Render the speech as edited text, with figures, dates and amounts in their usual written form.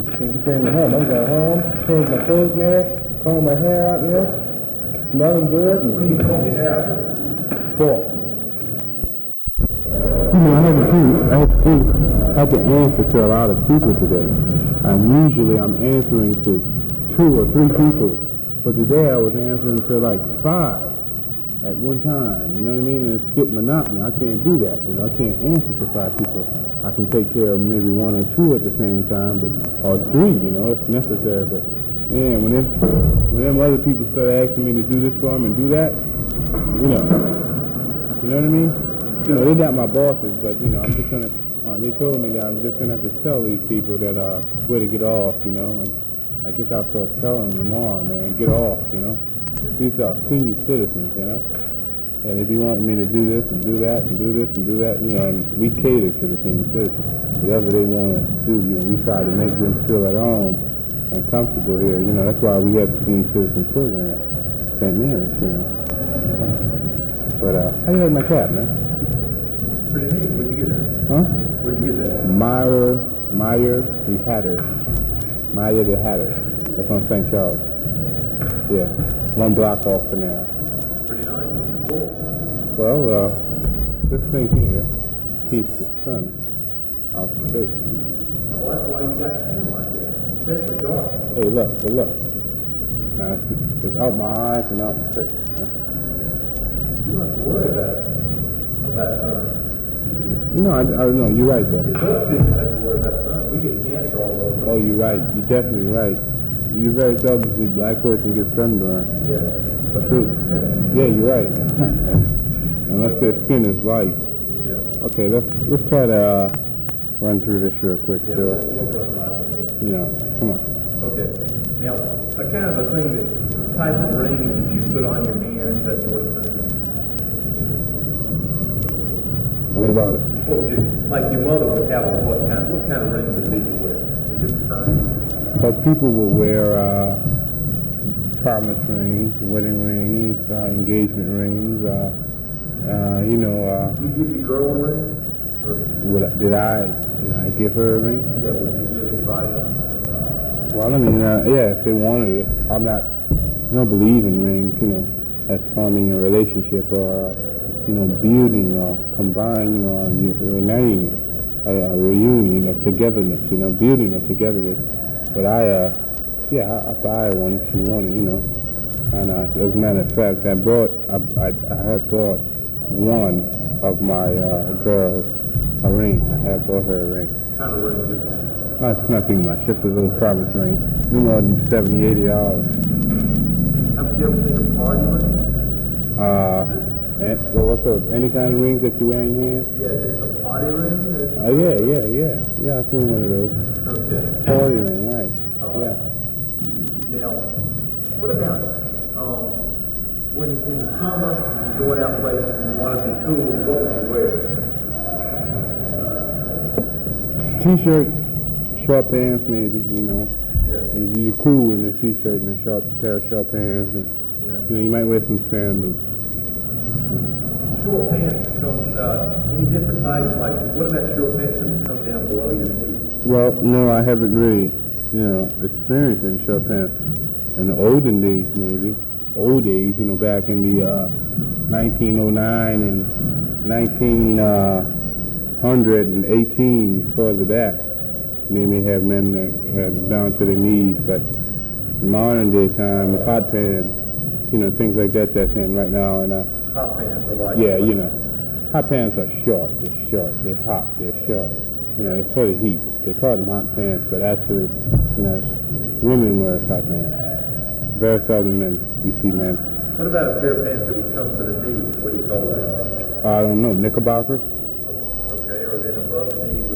You came to home. I got home, changed my clothes there, combed my hair out there, smelling good. What do you comb your hair out? Fork. I had to answer to a lot of people today. And usually I'm answering to 2 or 3 people. But today I was answering to like 5 at one time. You know what I mean? And it's getting monotony. I can't do that. You know, I can't answer to 5 people. I can take care of maybe 1 or 2 at the same time, or 3, you know, if necessary. But man, when them other people start asking me to do this for them and do that, you know what I mean? You know, they're not my bosses, but you know, I'm just gonna. They told me that I'm just gonna have to tell these people that where to get off, you know. And I guess I'll start telling them tomorrow, man, get off, you know. These are senior citizens, you know. And they be wanting me to do this and do that and do this and do that, you know. And we cater to the senior citizens. Whatever they want to do, you know, we try to make them feel at home and comfortable here. You know, that's why we have the senior citizen program, St. Mary's, you know. But how you like my cap, man? Pretty neat. Where'd you get that? Huh? Where'd you get that? Meyer the Hatter. Meyer the Hatter. That's on St. Charles. Yeah, 1 block off the now. Pretty nice. What's it for? Well, this thing here keeps the sun out your face. Well, that's why you got skin like that, especially dark. Hey, look. Now, it's out my eyes and out my face. Huh? You don't have to worry about sun. No, I know, you're right, though. It's us people have to worry about sun. We get cancer all over. Oh, you're right. You're definitely right. You very seldom see a black person get sunburned. Yeah. That's true. Yeah, you're right. Unless their skin is light. Yeah. Okay, let's try to run through this real quick. Yeah, So, we'll run right. you know, come on. Okay. Now, a kind of a thing that type of ring that you put on your hands, that sort of thing. What about it? What would you, like your mother would have on what kind of ring would people wear? Is it time? But people will wear promise rings, wedding rings, engagement rings. You know. You give your girl a ring? Or Did I give her a ring? yeah, would you give anybody? Well, I mean, yeah, if they wanted it. I don't believe in rings, you know, as forming a relationship or, you know, building or combine, you know, reuniting, a reunion of togetherness, you know, building of togetherness. But I buy one if she wanted, you know. And as a matter of fact, I had bought one of my girls a ring. I had bought her a ring. What kind of ring is it? It's nothing much, just a little promise ring. No more than $70, $80. Have you ever seen a party ring? What's those? Any kind of rings that you wear in your hand? Yeah, it's a party ring? Yeah, I've seen one of those. Okay. Party ring, right. Yeah. Now, what about when in the summer you're going out places and you want to be cool, what would you wear? T-shirt, short pants maybe, you know. Yeah. And you're cool in a t-shirt and a pair of short pants. And, you know, you might wear some sandals. Short pants come, any different types? Like, what about short pants that come down below your knee? Well, no, I haven't really, you know, experienced any short pants. In the olden days, maybe. Old days, you know, back in the 1909 and 1918, further back. They may have men that had down to their knees, but in modern day time, it's hot pants, you know, things like that that's in right now. And hot pants are like... Yeah, you know, hot pants are short, they're hot, they're short. You know, it's for the heat. They call them hot pants, but actually, you know, women wear hot pants. Very seldom men, you see men. What about a pair of pants that would come to the knee? What do you call that? I don't know, knickerbockers? Okay, or then above the knee,